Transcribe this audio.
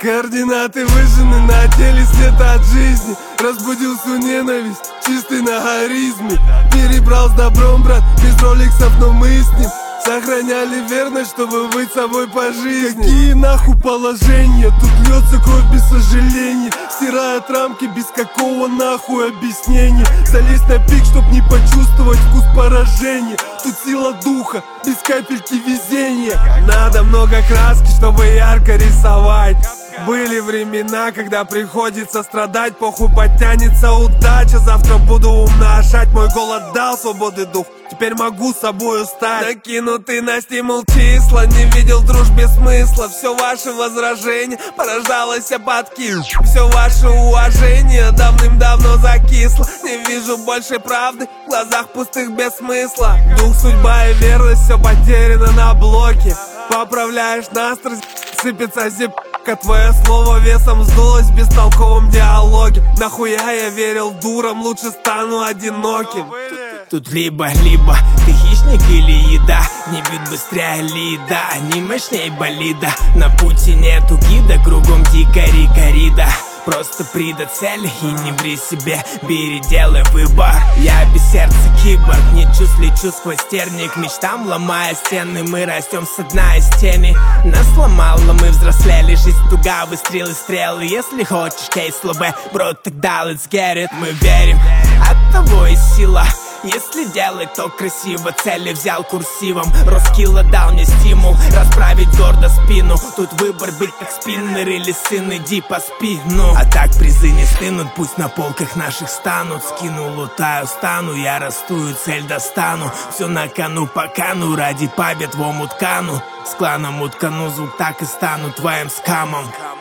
Координаты выжжены, на теле след от жизни. Разбудил всю ненависть, чистый на харизме. Перебрал с добром, брат, без роликсов, но мы с ним сохраняли верность, чтобы быть собой по жизни. Какие нахуй положения, тут льется кровь без сожаления. Стирает рамки без какого нахуй объяснения. Залезть на пик, чтоб не почувствовать вкус поражения. Тут сила духа, без капельки везения. Надо много краски, чтобы ярко рисовать. Были времена, когда приходится страдать. Похуй, подтянется удача, завтра буду умножать. Мой голод дал свободы дух, теперь могу собою стать. Накинутый на стимул числа, не видел в дружбе смысла. Все ваши возражения порождалось подкид. Все ваше уважение давным-давно закисло. Не вижу больше правды в глазах пустых без смысла. Дух, судьба и верность, все потеряно на блоке. Поправляешь настрой, сыпется зипка. Твое слово весом сдулось в бестолковом диалоге. Нахуя я верил дурам, лучше стану одиноким. Тут либо-либо, ты хищник или еда. Не бьют быстрее лида, не мощней болида. На пути нету гида, кругом дикари корида. Просто прида цели и не ври себе, бери, делай выбор. Я без сердца киборг, не чувств, лечу сквозь терник. Мечтам ломая стены, мы растем со дна из тени. Нас сломало, мы взрослели, жизнь туга, выстрелы, стрелы. Если хочешь кейс слабе, бро, тогда let's get it. Мы верим, от того и сила. Если делать, то красиво. Цели взял курсивом. Роскилла дал мне стимул расправить гордо спину. Тут выбор быть как спиннер или сын, иди по спину. А так призы не стынут, пусть на полках наших станут. Скину, лутаю, стану, я расту и цель достану. Все на кону по кану, ради побед в омут кану. С кланом уткану, звук так и стану твоим скамом.